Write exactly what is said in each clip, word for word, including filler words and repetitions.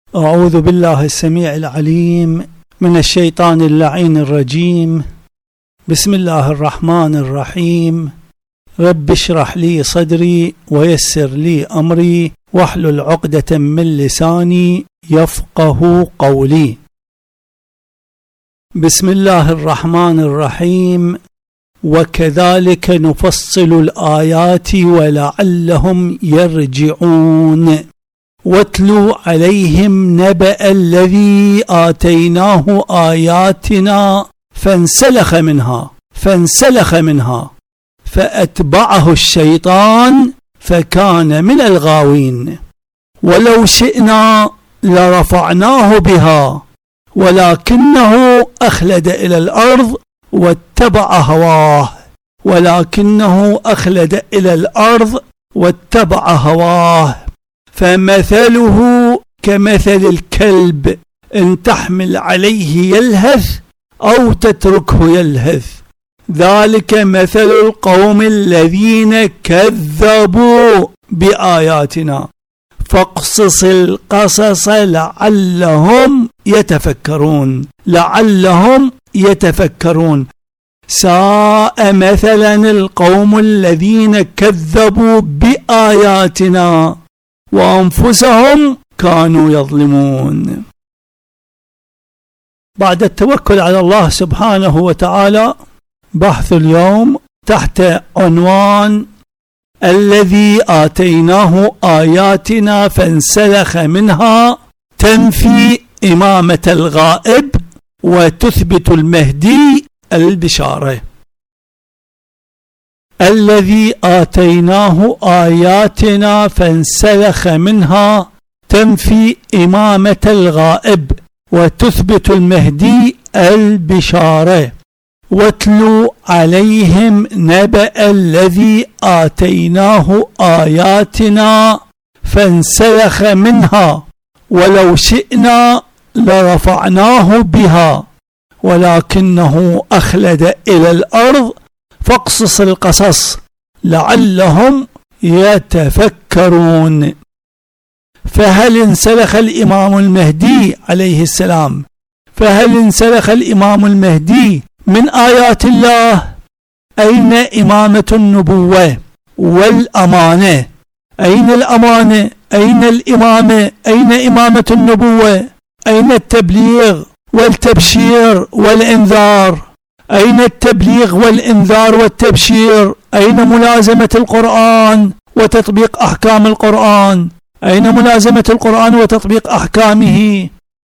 أعوذ بالله السميع العليم من الشيطان اللعين الرجيم. بسم الله الرحمن الرحيم. رب اشرح لي صدري ويسر لي أمري واحلل عقدة من لساني يفقه قولي. بسم الله الرحمن الرحيم. وكذلك نفصل الآيات ولعلهم يرجعون. واتلو عليهم نبأ الذي آتيناه آياتنا فانسلخ منها فانسلخ منها فأتبعه الشيطان فكان من الغاوين. ولو شئنا لرفعناه بها ولكنه أخلد إلى الأرض واتبع هواه ولكنه أخلد إلى الأرض واتبع هواه فمثله كمثل الكلب إن تحمل عليه يلهث أو تتركه يلهث. ذلك مثل القوم الذين كذبوا بآياتنا فاقصص القصص لعلهم يتفكرون لعلهم يتفكرون. ساء مثلا القوم الذين كذبوا بآياتنا وأنفسهم كانوا يظلمون. بعد التوكل على الله سبحانه وتعالى، بحث اليوم تحت عنوان الذي آتيناه آياتنا فانسلخ منها تنفي إمامة الغائب وتثبت المهدي البشارة. الذي آتيناه آياتنا فانسلخ منها تنفي إمامة الغائب وتثبت المهدي البشارة. واتلو عليهم نبأ الذي آتيناه آياتنا فانسلخ منها ولو شئنا لرفعناه بها ولكنه أخلد إلى الأرض فاقصص القصص لعلهم يتفكرون. فهل انسلخ الإمام المهدي عليه السلام فهل انسلخ الإمام المهدي من آيات الله؟ أين إمامة النبوة والأمانة؟ أين الأمانة؟ أين الإمامة؟ أين إمامة النبوة؟ أين التبليغ والتبشير والإنذار؟ أين التبليغ والإنذار والتبشير؟ أين ملازمة القرآن وتطبيق أحكام القرآن؟ أين ملازمة القرآن وتطبيق أحكامه؟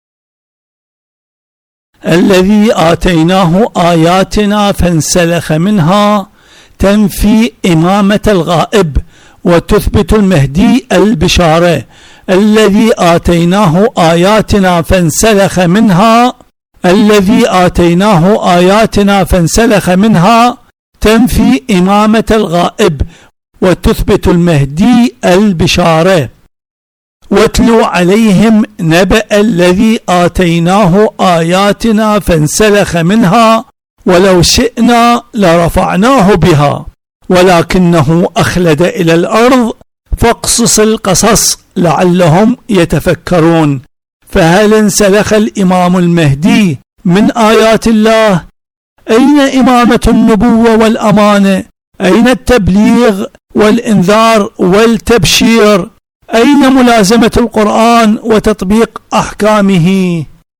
الذي آتيناه آياتنا فانسلخ منها تنفي إمامة الغائب وتثبت المهدي البشارة. الذي آتيناه آياتنا فانسلخ منها الذي آتيناه آياتنا فانسلخ منها تنفي إمامة الغائب وتثبت المهدي البشارة. واتلو عليهم نبأ الذي آتيناه آياتنا فانسلخ منها ولو شئنا لرفعناه بها ولكنه أخلد إلى الأرض فاقصص القصص لعلهم يتفكرون. فهل انسلخ الإمام المهدي من آيات الله؟ أين إمامة النبوة والأمانة؟ أين التبليغ والإنذار والتبشير؟ أين ملازمة القرآن وتطبيق أحكامه؟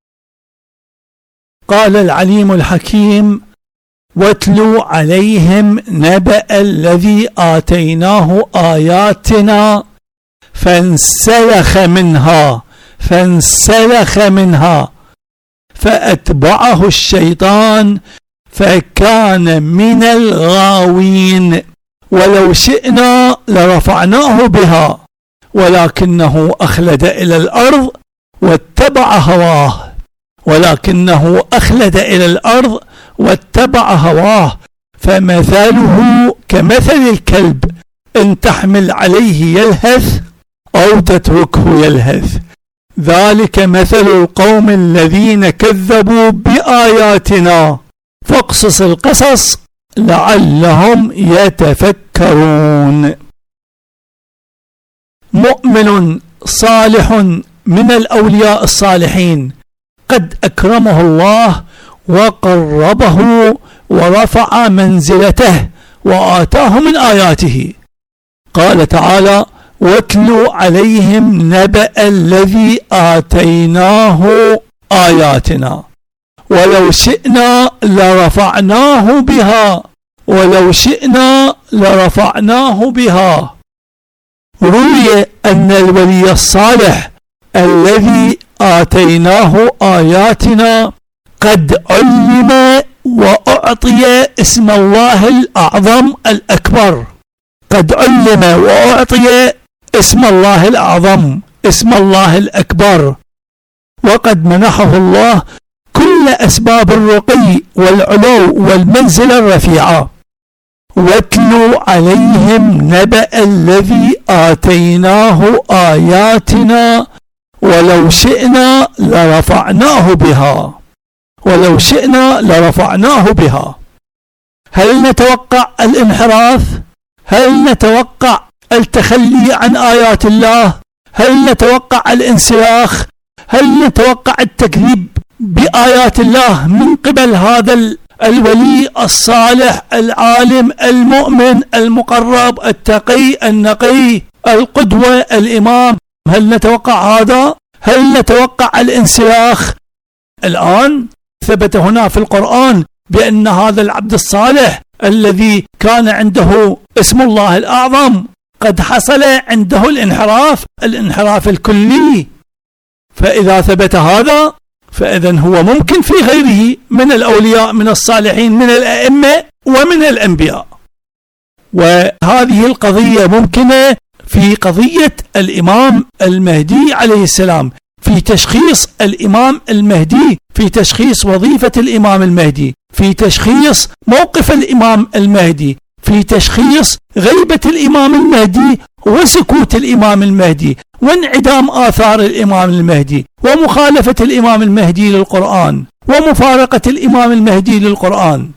قال العليم الحكيم: واتلو عليهم نبأ الذي آتيناه آياتنا فانسلخ منها فانسلخ منها فأتبعه الشيطان فكان من الغاوين. ولو شئنا لرفعناه بها ولكنه أخلد إلى الأرض واتبع هواه ولكنه أخلد إلى الأرض واتبع هواه فمثاله كمثل الكلب إن تحمل عليه يلهث أو تتركه يلهث. ذلك مثل القوم الذين كذبوا بآياتنا فاقصص القصص لعلهم يتفكرون. مؤمن صالح من الأولياء الصالحين قد أكرمه الله وقربه ورفع منزلته وآتاه من آياته. قال تعالى: واتل عليهم نبأ الذي آتيناه آياتنا ولو شئنا لرفعناه بها ولو شئنا لرفعناه بها. روي أن الولي الصالح الذي آتيناه آياتنا قد علم وأعطي اسم الله الأعظم الأكبر، قد علم وأعطي اسم الله الأعظم، اسم الله الأكبر، وقد منحه الله كل أسباب الرقي والعلو والمنزلة الرفيعة. واتلوا عليهم نبأ الذي آتيناه آياتنا ولو شئنا لرفعناه بها ولو شئنا لرفعناه بها. هل نتوقع الانحراف؟ هل نتوقع التخلي عن آيات الله؟ هل نتوقع الانسلاخ؟ هل نتوقع التكذيب بآيات الله من قبل هذا الولي الصالح العالم المؤمن المقرب التقي النقي القدوة الإمام؟ هل نتوقع هذا؟ هل نتوقع الانسلاخ؟ الآن ثبت هنا في القرآن بأن هذا العبد الصالح الذي كان عنده اسم الله الأعظم قد حصل عنده الانحراف الانحراف الكلي. فإذا ثبت هذا فإذن هو ممكن في غيره من الأولياء من الصالحين من الأئمة ومن الأنبياء. وهذه القضية ممكنة في قضية الإمام المهدي عليه السلام، في تشخيص الإمام المهدي، في تشخيص وظيفة الإمام المهدي، في تشخيص موقف الإمام المهدي، في تشخيص غيبة الإمام المهدي وسكوت الإمام المهدي وانعدام آثار الإمام المهدي ومخالفة الإمام المهدي للقرآن ومفارقة الإمام المهدي للقرآن.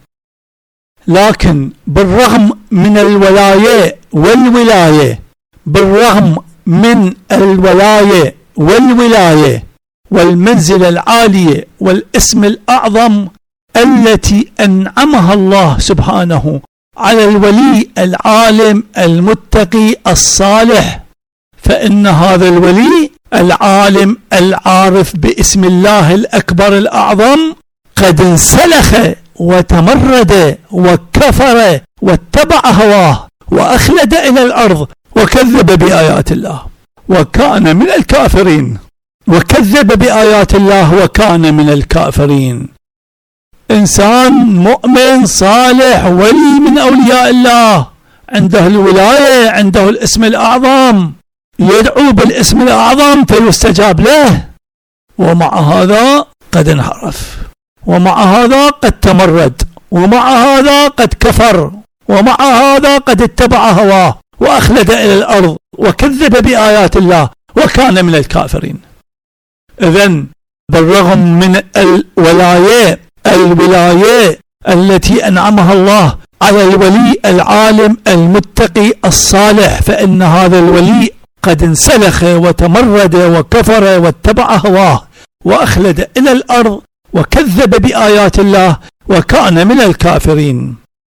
لكن بالرغم من الولاية والولاية بالرغم من الولاية والولاية والمنزلة العالية والاسم الأعظم التي أنعمها الله سبحانه على الولي العالم المتقي الصالح، فإن هذا الولي العالم العارف باسم الله الأكبر الأعظم قد انسلخ وتمرد وكفر واتبع هواه وأخلد إلى الأرض وكذب بآيات الله وكان من الكافرين وكذب بآيات الله وكان من الكافرين. إنسان مؤمن صالح ولي من أولياء الله عنده الولاية عنده الاسم الأعظم يدعو بالاسم الأعظم فيستجاب له، ومع هذا قد انحرف، ومع هذا قد تمرد، ومع هذا قد كفر، ومع هذا قد اتبع هواه وأخلد إلى الأرض وكذب بآيات الله وكان من الكافرين. إذن بالرغم من الولاية الولاية التي أنعمها الله على الولي العالم المتقي الصالح، فإن هذا الولي قد انسلخ وتمرد وكفر واتبع هواه وأخلد إلى الأرض وكذب بآيات الله وكان من الكافرين.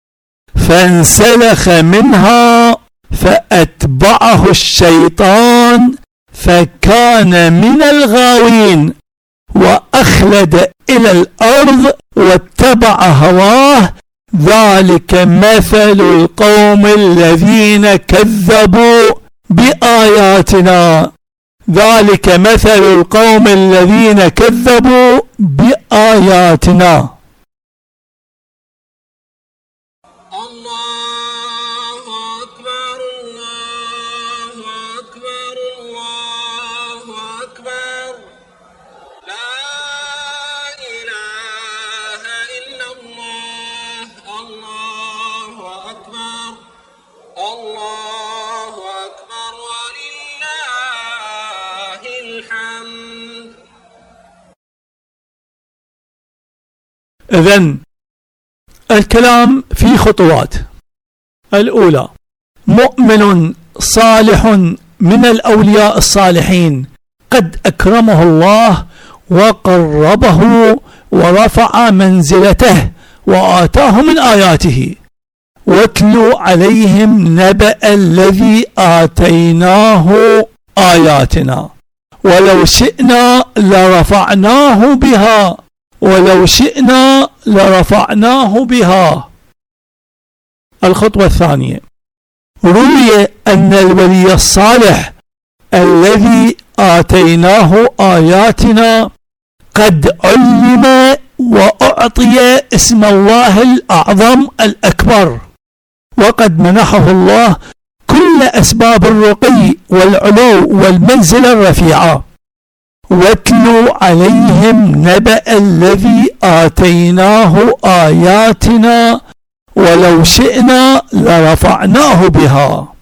فانسلخ منها فأتبعه الشيطان فكان من الغاوين وأخلد إلى الأرض واتبع هواه. ذلك مثل القوم الذين كذبوا بآياتنا ذلك مثل القوم الذين كذبوا بآياتنا. الله أكبر الله أكبر الله أكبر لا إله إلا الله الله أكبر الله أكبر ولله الحمد. إذن الكلام في خطوات. الأولى: مؤمن صالح من الأولياء الصالحين قد أكرمه الله وقربه ورفع منزلته وآتاه من آياته. واتلوا عليهم نبأ الذي آتيناه آياتنا ولو شئنا لرفعناه بها ولو شئنا لرفعناه بها. الخطوة الثانية: روي أن الولي الصالح الذي آتيناه آياتنا قد علم وأعطي اسم الله الأعظم الأكبر، وقد منحه الله كل أسباب الرقي والعلو والمنزل الرفيعة. واتلوا عليهم نبأ الذي آتيناه آياتنا ولو شئنا لرفعناه بها.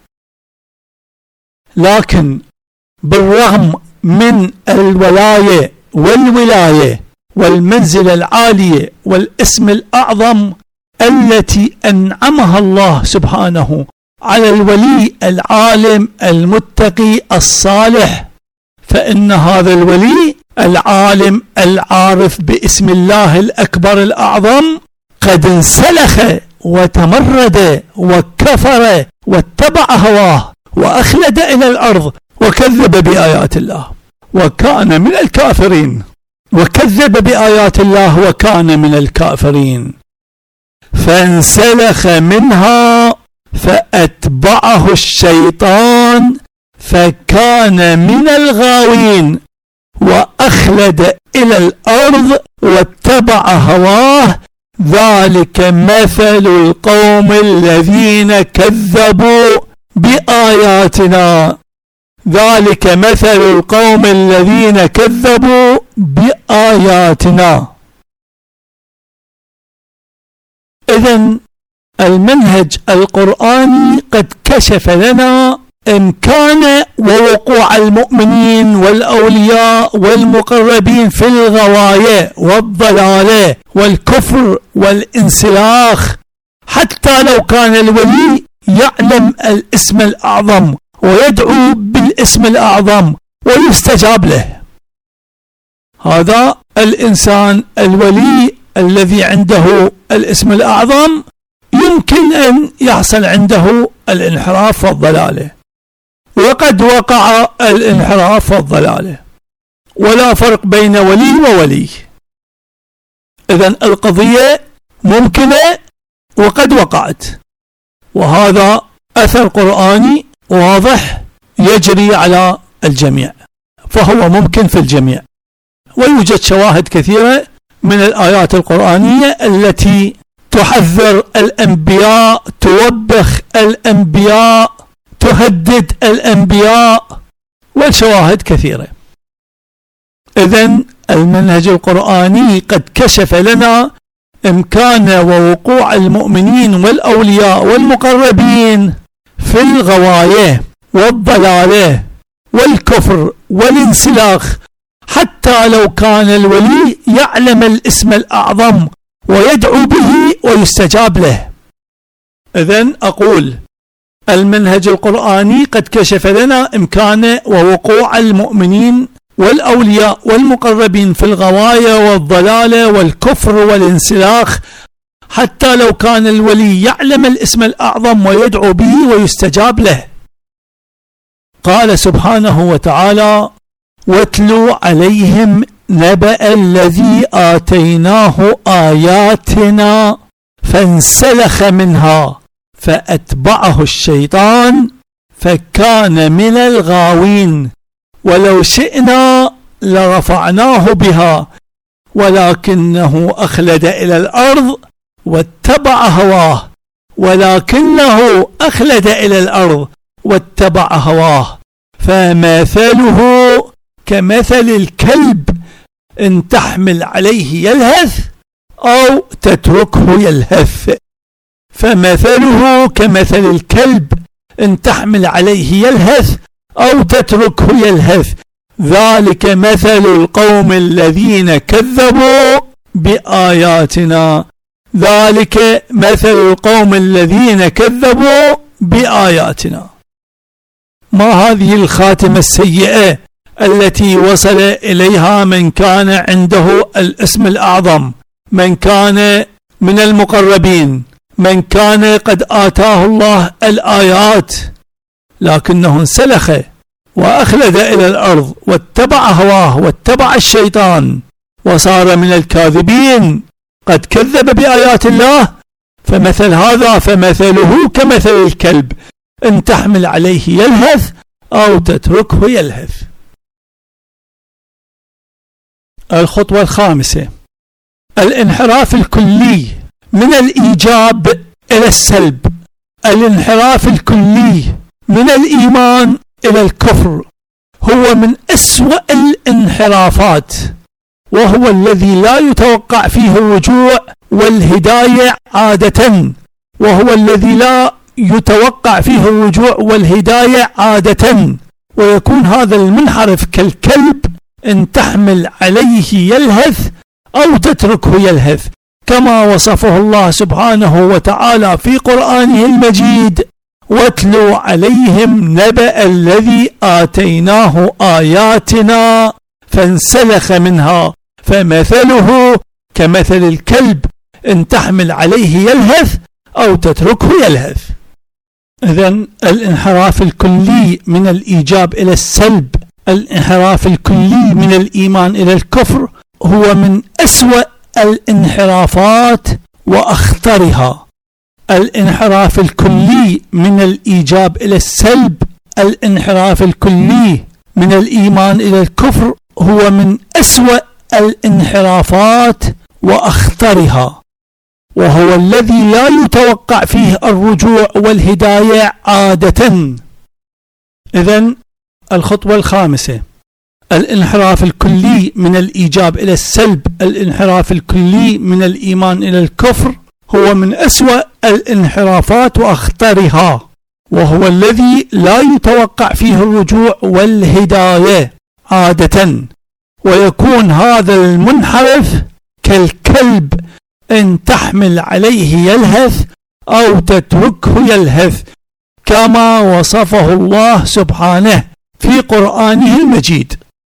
لكن بالرغم من الولاية والولاية والمنزلة العالية والاسم الأعظم التي أنعمها الله سبحانه على الولي العالم المتقي الصالح، فإن هذا الولي العالم العارف باسم الله الأكبر الأعظم قد انسلخ وتمرد وكفر واتبع هواه وأخلد إلى الأرض وكذب بآيات الله وكان من الكافرين وكذب بآيات الله وكان من الكافرين فانسلخ منها فأتبعه الشيطان فكان من الغاوين وأخلد إلى الأرض واتبع هواه. ذلك مثل القوم الذين كذبوا بآياتنا ذلك مثل القوم الذين كذبوا بآياتنا. إذن المنهج القرآني قد كشف لنا إمكان ووقوع المؤمنين والأولياء والمقربين في الغواية والضلالة والكفر والانسلاخ، حتى لو كان الولي يعلم الاسم الأعظم ويدعو بالاسم الأعظم ويستجاب له. هذا الإنسان الولي الذي عنده الاسم الأعظم يمكن أن يحصل عنده الانحراف والضلالة، وقد وقع الانحراف والضلالة، ولا فرق بين ولي وولي. إذن القضية ممكنة وقد وقعت، وهذا أثر قرآني واضح يجري على الجميع، فهو ممكن في الجميع. ويوجد شواهد كثيرة من الآيات القرآنية التي تحذر الأنبياء، توبخ الأنبياء، تهدد الأنبياء، والشواهد كثيرة. إذن المنهج القرآني قد كشف لنا إمكان ووقوع المؤمنين والأولياء والمقربين في الغواية والضلالة والكفر والانسلاخ، حتى لو كان الولي يعلم الاسم الأعظم ويدعو به ويستجاب له. إذن أقول المنهج القرآني قد كشف لنا إمكان ووقوع المؤمنين والأولياء والمقربين في الغواية والضلالة والكفر والانسلاخ، حتى لو كان الولي يعلم الاسم الأعظم ويدعو به ويستجاب له. قال سبحانه وتعالى: واتلوا عليهم نبأ الذي آتيناه آياتنا فانسلخ منها فأتبعه الشيطان فكان من الغاوين ولو شئنا لرفعناه بها ولكنه أخلد إلى الأرض واتبع هواه ولكنه أخلد إلى الأرض واتبع هواه فمثله كمثل الكلب إن تحمل عليه يلهث أو تتركه يلهث. فمثله كمثل الكلب إن تحمل عليه يلهث أو تتركه يلهث. ذلك مثل القوم الذين كذبوا بآياتنا ذلك مثل القوم الذين كذبوا بآياتنا. ما هذه الخاتمة السيئة التي وصل إليها من كان عنده الاسم الأعظم، من كان من المقربين، من كان قد آتاه الله الآيات، لكنه انسلخ وأخلد إلى الأرض واتبع هواه واتبع الشيطان وصار من الكاذبين، قد كذب بآيات الله. فمثل هذا فمثله كمثل الكلب، إن تحمل عليه يلهث أو تتركه يلهث. الخطوة الخامسة: الانحراف الكلي من الإيجاب إلى السلب، الانحراف الكلي من الإيمان إلى الكفر هو من أسوأ الانحرافات، وهو الذي لا يتوقع فيه الرجوع والهداية عادة، وهو الذي لا يتوقع فيه الرجوع والهداية عادة، ويكون هذا المنحرف كالكلب، إن تحمل عليه يلهث أو تتركه يلهث، كما وصفه الله سبحانه وتعالى في قرآنه المجيد: واتلو عليهم نبأ الذي آتيناه آياتنا فانسلخ منها فمثله كمثل الكلب، إن تحمل عليه يلهث أو تتركه يلهث. إذن الانحراف الكلي من الإيجاب إلى السلب، الانحراف الكلي من الإيمان إلى الكفر هو من أسوأ الانحرافات وأخطرها. الانحراف الكلي من الإيجاب إلى السلب، الانحراف الكلي من الإيمان إلى الكفر هو من أسوأ الانحرافات وأخطرها، وهو الذي لا يتوقع فيه الرجوع والهداية عادة. إذن الخطوة الخامسة: الانحراف الكلي من الإيجاب إلى السلب، الانحراف الكلي من الإيمان إلى الكفر هو من أسوأ الانحرافات وأخطرها، وهو الذي لا يتوقع فيه الرجوع والهداية عادة، ويكون هذا المنحرف كالكلب، إن تحمل عليه يلهث أو تتركه يلهث، كما وصفه الله سبحانه في قرآنه المجيد: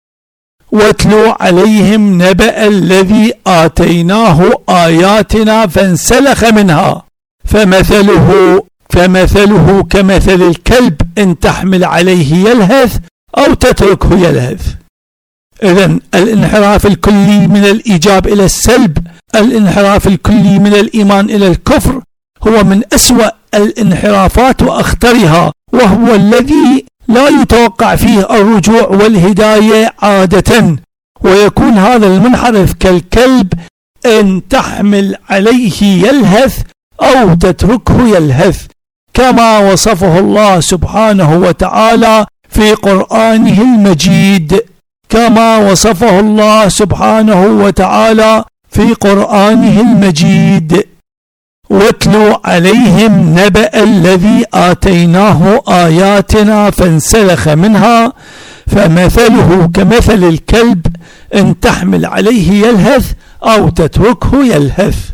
واتلو عليهم نبأ الذي آتيناه آياتنا فانسلخ منها فمثله فمثله كمثل الكلب، إن تحمل عليه يلهث أو تتركه يلهث. إذن الانحراف الكلي من الإيجاب إلى السلب، الانحراف الكلي من الإيمان إلى الكفر هو من أسوأ الانحرافات وأخطرها، وهو الذي لا يتوقع فيه الرجوع والهداية عادة، ويكون هذا المنحرف كالكلب، إن تحمل عليه يلهث أو تتركه يلهث، كما وصفه الله سبحانه وتعالى في قرآنه المجيد، كما وصفه الله سبحانه وتعالى في قرآنه المجيد: واتلو عليهم نبأ الذي آتيناه آياتنا فانسلخ منها فمثله كمثل الكلب، إن تحمل عليه يلهث أو تتركه يلهث.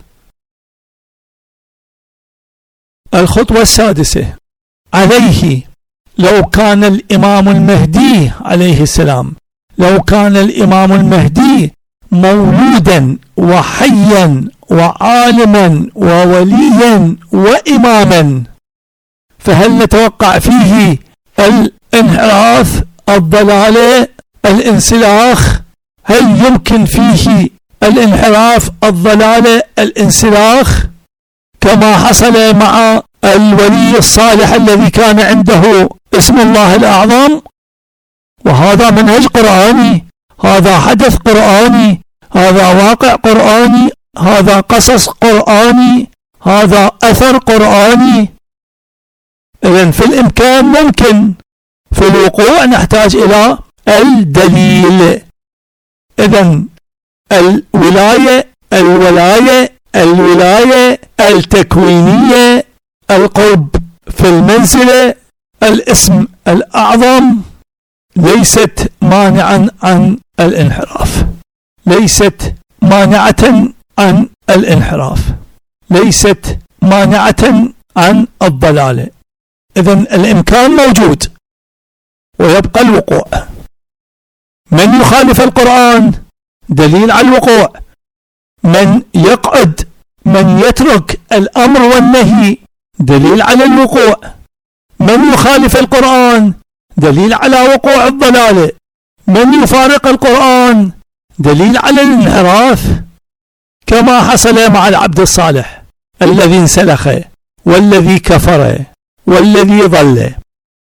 الخطوة السادسة: عليه لو كان الإمام المهدي عليه السلام لو كان الإمام المهدي مولودا وحيا وعالما ووليا وإماما، فهل نتوقع فيه الانحراف، الضلالة، الانسلاخ؟ هل يمكن فيه الانحراف، الضلالة، الانسلاخ، كما حصل مع الولي الصالح الذي كان عنده اسم الله الأعظم؟ وهذا منهج قرآني، هذا حدث قرآني، هذا واقع قرآني، هذا قصص قرآني، هذا أثر قرآني. إذن في الإمكان ممكن، في الوقوع نحتاج إلى الدليل. إذن الولاية الولاية الولاية التكوينية، القرب في المنزلة، الاسم الأعظم، ليست مانعا عن الانحراف، ليست مانعة عن الانحراف، ليست مانعة عن الضلالة. إذن الإمكان موجود ويبقى الوقوع. من يخالف القرآن دليل على الوقوع، من يقعد من يترك الأمر والنهي دليل على الوقوع، من يخالف القرآن دليل على وقوع الضلال، من يفارق القرآن دليل على الانحراف، كما حصل مع العبد الصالح الذي انسلخ والذي كفر والذي ضل.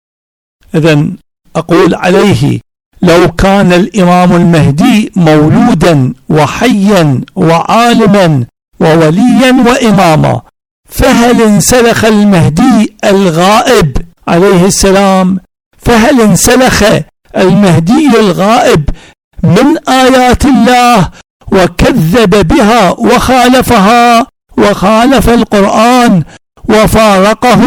إذن أقول عليه لو كان الإمام المهدي مولودا وحيا وعالما ووليا وإماما، فهل انسلخ المهدي الغائب عليه السلام؟ فهل انسلخ المهدي الغائب من آيات الله وكذب بها وخالفها وخالف القرآن وفارقه،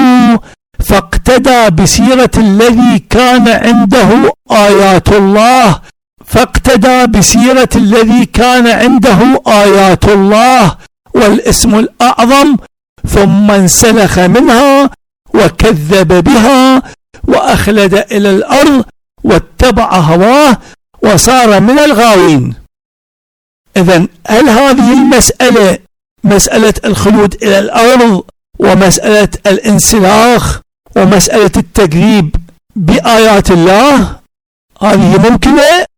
فاقتدى بسيرة الذي كان عنده آيات الله فاقتدى بسيرة الذي كان عنده آيات الله والاسم الأعظم، ثم انسلخ منها وكذب بها وأخلد إلى الأرض واتبع هواه وصار من الغاوين. إذن هل هذه المسألة مسألة الخلود إلى الأرض ومسألة الانسلاخ ومسألة التكذيب بآيات الله هذه ممكنة؟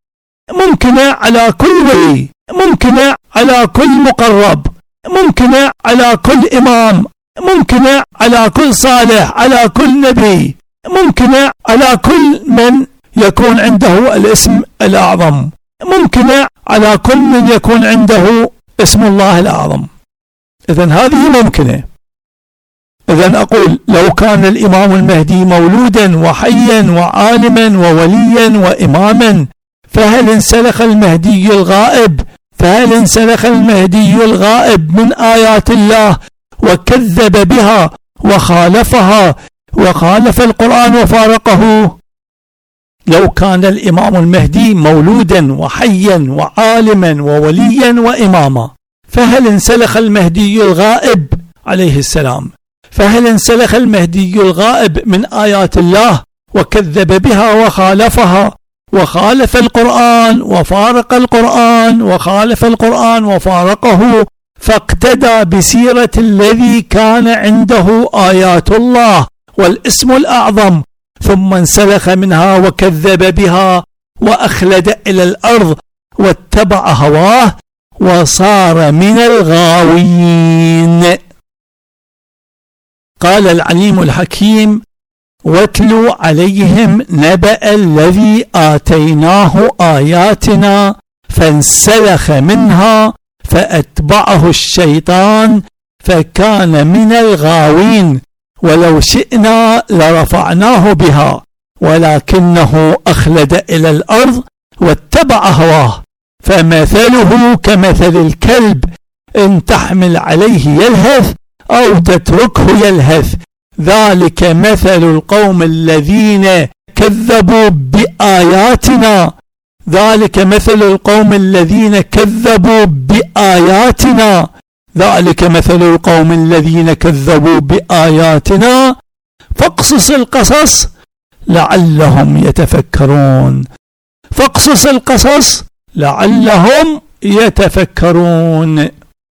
ممكنة على كل ولي، ممكنة على كل مقرب، ممكنة على كل إمام، ممكنة على كل صالح، على كل نبي، ممكنة على كل من يكون عنده الاسم الأعظم، ممكنة على كل من يكون عنده اسم الله الأعظم. إذن هذه ممكنة. إذن أقول لو كان الإمام المهدي مولودا وحيا وعالما ووليا وإماما، فهل انسلخ المهدي الغائب فهل انسلخ المهدي الغائب من آيات الله وكذب بها وخالفها وخالف القرآن وفارقه؟ لو كان الإمام المهدي مولودا وحيا وعالما ووليا وإماما، فهل انسلخ المهدي الغائب عليه السلام فهل انسلخ المهدي الغائب من آيات الله وكذب بها وخالفها وخالف القرآن وفارق القرآن وخالف القرآن وفارقه، فاقتدى بسيرة الذي كان عنده آيات الله والاسم الأعظم، ثم انسلخ منها وكذب بها وأخلد إلى الأرض واتبع هواه وصار من الغاوين. قال العليم الحكيم: واتلوا عليهم نبأ الذي آتيناه آياتنا فانسلخ منها فأتبعه الشيطان فكان من الغاوين، ولو شئنا لرفعناه بها ولكنه أخلد إلى الأرض واتبع هواه، فمثله كمثل الكلب إن تحمل عليه يلهث أو تتركه يلهث، ذلك مثل القوم الذين كذبوا بآياتنا ذلك مثل القوم الذين كذبوا بآياتنا ذلك مثل القوم الذين كذبوا بآياتنا فاقصص القصص لعلهم يتفكرون فاقصص القصص لعلهم يتفكرون.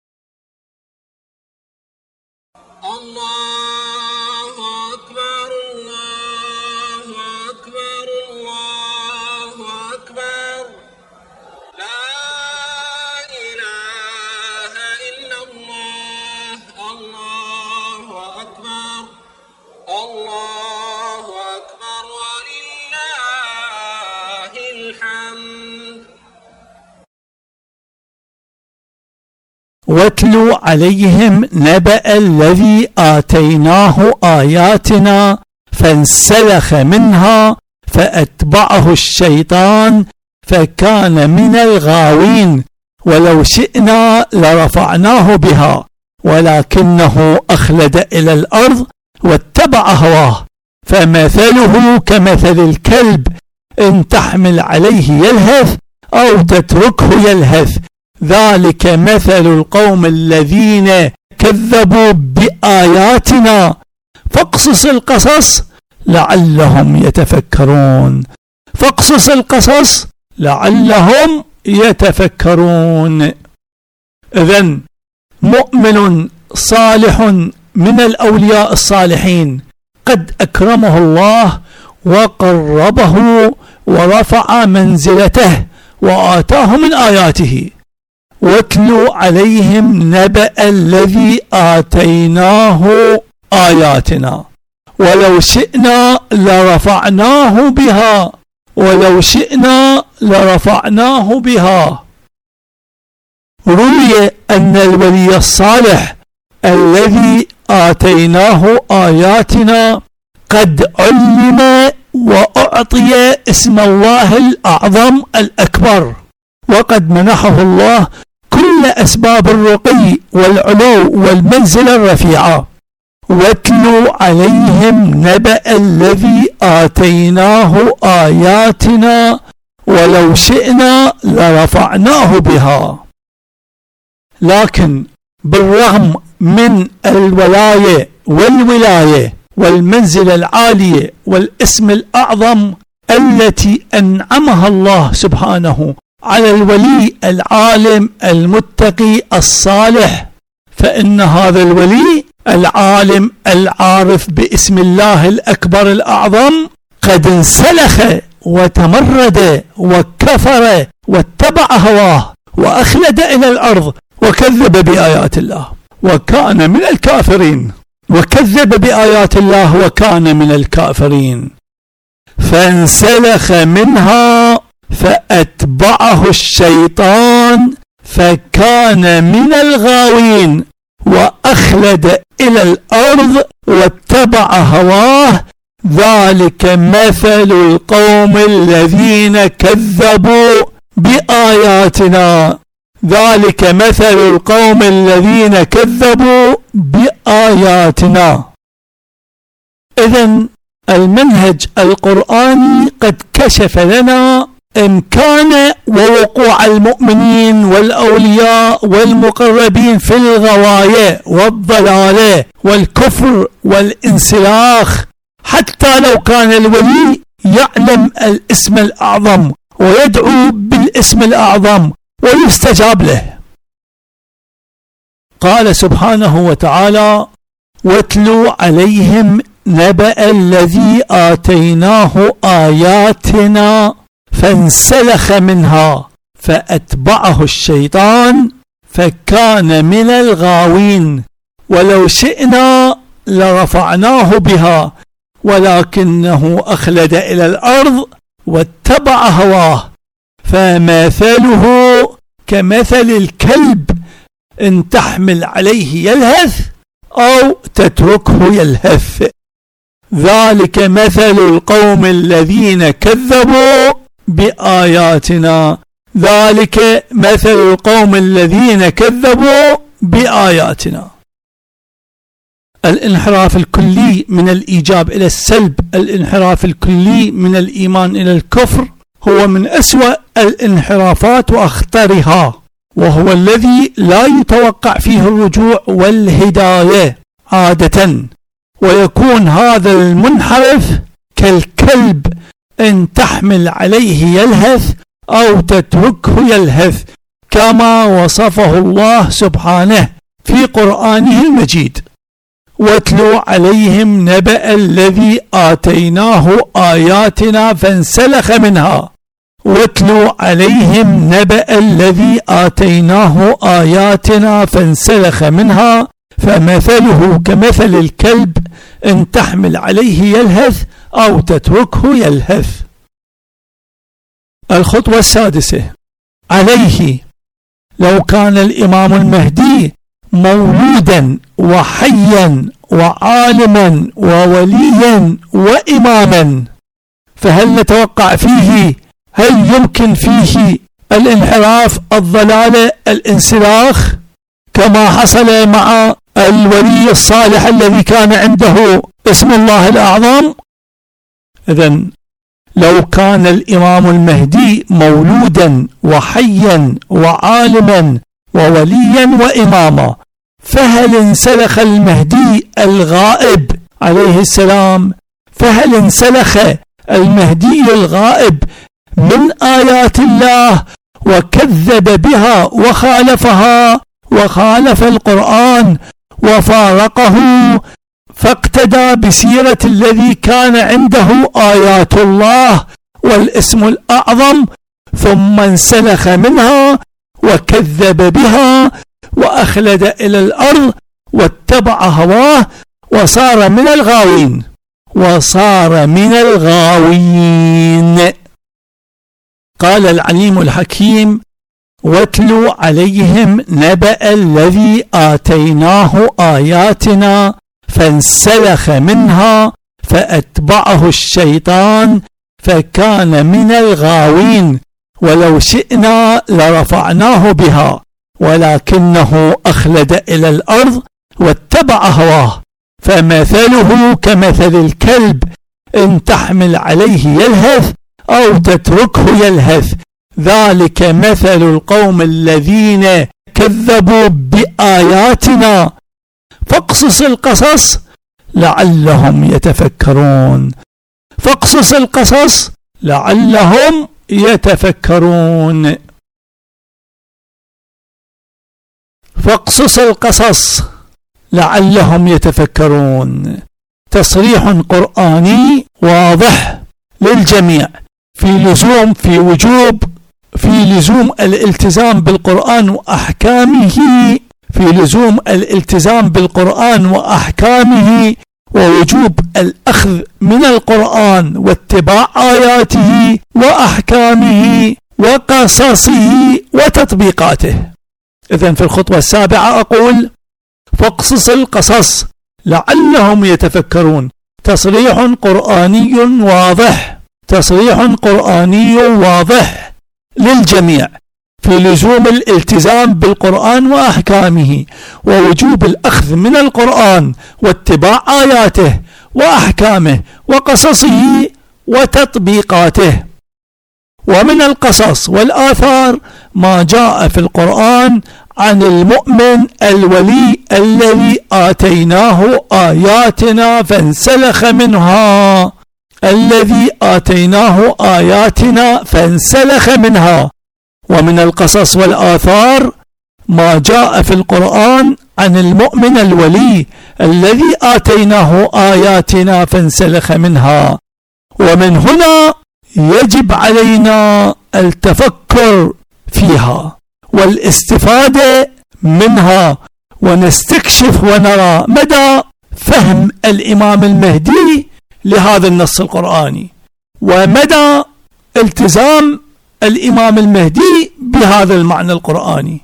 واتلوا عليهم نبأ الذي آتيناه آياتنا فانسلخ منها فأتبعه الشيطان فكان من الغاوين، ولو شئنا لرفعناه بها ولكنه أخلد إلى الأرض واتبع هواه، فمثله كمثل الكلب إن تحمل عليه يلهث أو تتركه يلهث، ذلك مثل القوم الذين كذبوا بآياتنا فاقصص القصص لعلهم يتفكرون فاقصص القصص لعلهم يتفكرون. إذن مؤمن صالح من الأولياء الصالحين قد أكرمه الله وقربه ورفع منزلته وآتاه من آياته. واتلوا عليهم نبأ الذي آتيناه آياتنا ولو شئنا لرفعناه بها ولو شئنا لرفعناه بها. روي أن الولي الصالح الذي آتيناه آياتنا قد علم وأعطي اسم الله الأعظم الأكبر، وقد منحه الله كل أسباب الرقي والعلو والمنزل الرفيعة. واتلوا عليهم نبأ الذي آتيناه آياتنا ولو شئنا لرفعناه بها. لكن بالرغم من الولاية والولاية والمنزلة العالية والاسم الأعظم التي أنعمها الله سبحانه على الولي العالم المتقي الصالح، فإن هذا الولي العالم العارف باسم الله الأكبر الأعظم قد انسلخ وتمرد وكفر واتبع هواه وأخلد إلى الأرض وكذب بآيات الله وكان من الكافرين وكذب بآيات الله وكان من الكافرين. فانسلخ منها فأتبعه الشيطان فكان من الغاوين وأخلد إلى الأرض واتبع هواه. ذلك مثل القوم الذين كذبوا بآياتنا ذلك مثل القوم الذين كذبوا بآياتنا. إذن المنهج القرآني قد كشف لنا إمكان ووقوع المؤمنين والأولياء والمقربين في الغواية والضلالة والكفر والانسلاخ، حتى لو كان الولي يعلم الاسم الأعظم ويدعو بالاسم الأعظم ويستجاب له. قال سبحانه وتعالى: واتلوا عليهم نبأ الذي آتيناه آياتنا فانسلخ منها فأتبعه الشيطان فكان من الغاوين ولو شئنا لرفعناه بها ولكنه أخلد إلى الأرض واتبع هواه فمثله كمثل الكلب إن تحمل عليه يلهث أو تتركه يلهث. ذلك مثل القوم الذين كذبوا بآياتنا ذلك مثل القوم الذين كذبوا بآياتنا. الانحراف الكلي من الإيجاب إلى السلب، الانحراف الكلي من الإيمان إلى الكفر، هو من أسوأ الانحرافات وأخطرها، وهو الذي لا يتوقع فيه الرجوع والهداية عادة، ويكون هذا المنحرف كالكلب إن تحمل عليه يلهث أو تتركه يلهث، كما وصفه الله سبحانه في قرآنه المجيد: واتلوا عليهم نبأ الذي آتيناه آياتنا فانسلخ منها واتلوا عليهم نبأ الذي آتيناه آياتنا فانسلخ منها فمثله كمثل الكلب إن تحمل عليه يلهث أو تتركه يلهث. الخطوة السادسة: عليه لو كان الإمام المهدي مولودا وحيا وعالما ووليا وإماما، فهل نتوقع فيه هل يمكن فيه الانحراف الضلال الانسلاخ كما حصل مع الولي الصالح الذي كان عنده اسم الله الأعظم؟ إذن لو كان الإمام المهدي مولودا وحيا وعالما ووليا وإماما، فهل انسلخ المهدي الغائب عليه السلام فهل انسلخ المهدي الغائب من آيات الله وكذب بها وخالفها وخالف القرآن وفارقه، فاقتدى بسيرة الذي كان عنده آيات الله والاسم الأعظم، ثم انسلخ منها وكذب بها وأخلد إلى الأرض واتبع هواه وصار من الغاوين وصار من الغاوين. قال العليم الحكيم: واتلو عليهم نبأ الذي آتيناه آياتنا فانسلخ منها فأتبعه الشيطان فكان من الغاوين، ولو شئنا لرفعناه بها ولكنه أخلد إلى الأرض واتبع هواه، فمثله كمثل الكلب إن تحمل عليه يلهث أو تتركه يلهث، ذلك مثل القوم الذين كذبوا بآياتنا فاقصص القصص لعلهم يتفكرون. فاقصص القصص لعلهم يتفكرون. فاقصص القصص لعلهم يتفكرون تصريح قرآني واضح للجميع في لزوم في وجوب في لزوم الالتزام بالقرآن وأحكامه في لزوم الالتزام بالقرآن وأحكامه ووجوب الأخذ من القرآن واتباع آياته وأحكامه وقصصه وتطبيقاته. إذن في الخطوة السابعة أقول: فاقصص القصص لعلهم يتفكرون. تصريح قرآني واضح تصريح قرآني واضح للجميع في لزوم الالتزام بالقرآن وأحكامه ووجوب الأخذ من القرآن واتباع آياته وأحكامه وقصصه وتطبيقاته. ومن القصص والآثار ما جاء في القرآن عن المؤمن الولي الذي آتيناه آياتنا فانسلخ منها الذي آتيناه آياتنا فانسلخ منها. ومن القصص والآثار ما جاء في القرآن عن المؤمن الولي الذي آتيناه آياتنا فانسلخ منها. ومن هنا يجب علينا التفكر فيها والاستفادة منها ونستكشف ونرى مدى فهم الإمام المهدي لهذا النص القرآني ومدى التزام الإمام المهدي بهذا المعنى القرآني.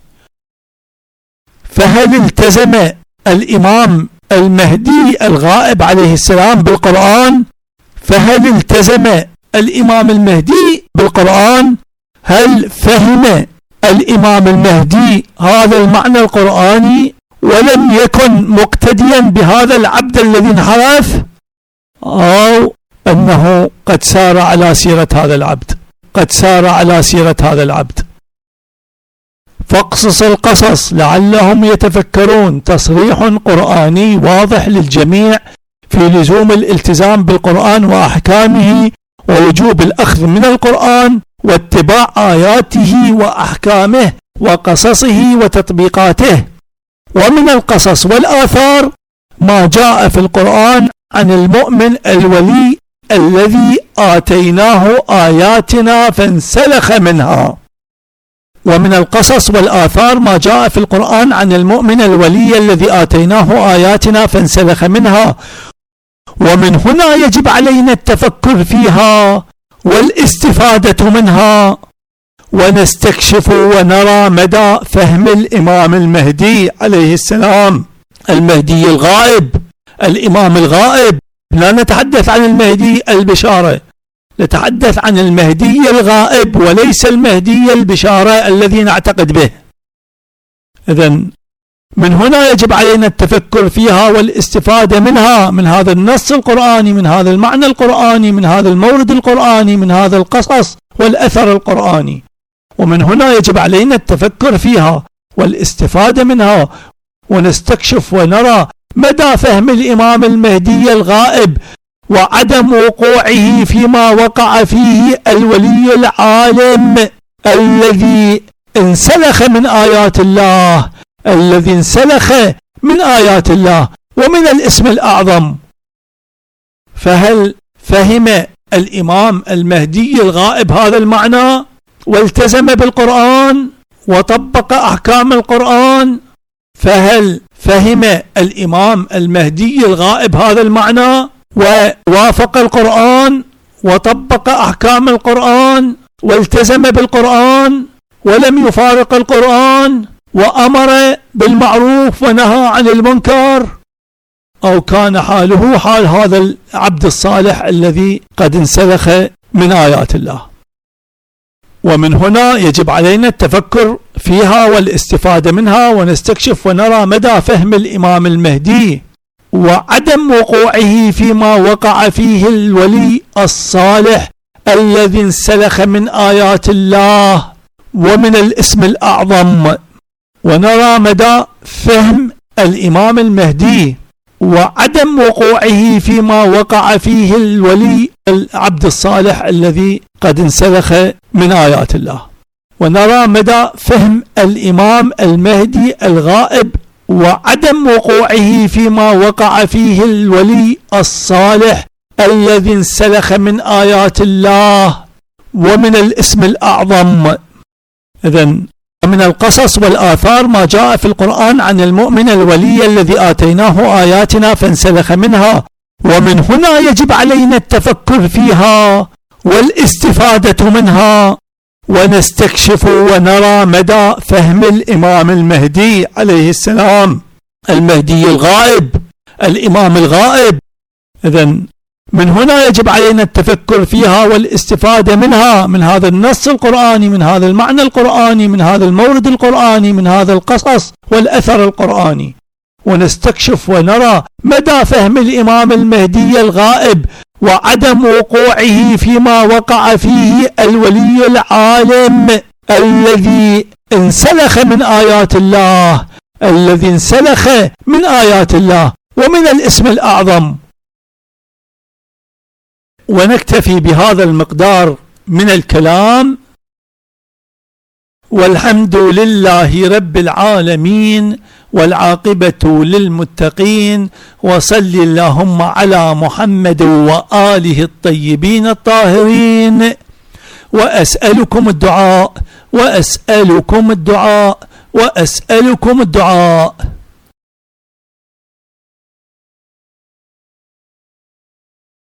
فهل التزم الإمام المهدي الغائب عليه السلام بالقرآن؟ فهل التزم الإمام المهدي بالقرآن؟ هل فهم الإمام المهدي هذا المعنى القرآني ولم يكن مقتديا بهذا العبد الذي انحرف، أو أنه قد سار على سيرة هذا العبد قد سار على سيرة هذا العبد؟ فاقصص القصص لعلهم يتفكرون تصريح قرآني واضح للجميع في لزوم الالتزام بالقرآن وأحكامه ووجوب الأخذ من القرآن واتباع آياته وأحكامه وقصصه وتطبيقاته. ومن القصص والآثار ما جاء في القرآن عن المؤمن الولي الذي آتيناه آياتنا فانسلخ منها. ومن القصص والآثار ما جاء في القرآن عن المؤمن الولي الذي آتيناه آياتنا فانسلخ منها. ومن هنا يجب علينا التفكر فيها والاستفادة منها ونستكشف ونرى مدى فهم الإمام المهدي عليه السلام، المهدي الغائب، الإمام الغائب. لا نتحدث عن المهدي البشارة، نتحدث عن المهدي الغائب وليس المهدي البشارة الذي نعتقد به. إذن من هنا يجب علينا التفكر فيها والاستفادة منها، من هذا النص القرآني، من هذا المعنى القرآني، من هذا المورد القرآني، من هذا القصص والأثر القرآني. ومن هنا يجب علينا التفكر فيها والاستفادة منها ونستكشف ونرى مدى فهم الإمام المهدي الغائب وعدم وقوعه فيما وقع فيه الولي العالم الذي انسلخ من آيات الله الذي انسلخ من آيات الله ومن الاسم الأعظم. فهل فهم الإمام المهدي الغائب هذا المعنى والتزم بالقرآن وطبق أحكام القرآن؟ فهل فهم الإمام المهدي الغائب هذا المعنى ووافق القرآن وطبق أحكام القرآن والتزم بالقرآن ولم يفارق القرآن وأمر بالمعروف ونهى عن المنكر؟ أو كان حاله حال هذا العبد الصالح الذي قد انسلخ من آيات الله؟ ومن هنا يجب علينا التفكر فيها والاستفادة منها ونستكشف ونرى مدى فهم الإمام المهدي وعدم وقوعه فيما وقع فيه الولي الصالح الذي انسلخ من آيات الله ومن الاسم الأعظم، ونرى مدى فهم الإمام المهدي وعدم وقوعه فيما وقع فيه الولي العبد الصالح الذي قد انسلخ من آيات الله، ونرى مدى فهم الإمام المهدي الغائب وعدم وقوعه فيما وقع فيه الولي الصالح الذي انسلخ من آيات الله ومن الاسم الأعظم. إذن من القصص والآثار ما جاء في القرآن عن المؤمن الولي الذي آتيناه آياتنا فانسلخ منها، ومن هنا يجب علينا التفكر فيها والاستفادة منها ونستكشف ونرى مدى فهم الإمام المهدي عليه السلام، المهدي الغائب، الإمام الغائب. إذن من هنا يجب علينا التفكر فيها والاستفادة منها، من هذا النص القرآني، من هذا المعنى القرآني، من هذا المورد القرآني، من هذا القصص والأثر القرآني، ونستكشف ونرى مدى فهم الإمام المهدي الغائب وعدم وقوعه فيما وقع فيه الولي العالم الذي انسلخ من آيات الله الذي انسلخ من آيات الله ومن الاسم الأعظم. ونكتفي بهذا المقدار من الكلام، والحمد لله رب العالمين والعاقبة للمتقين، وصل اللهم على محمد وآله الطيبين الطاهرين. وأسألكم الدعاء وأسألكم الدعاء وأسألكم الدعاء.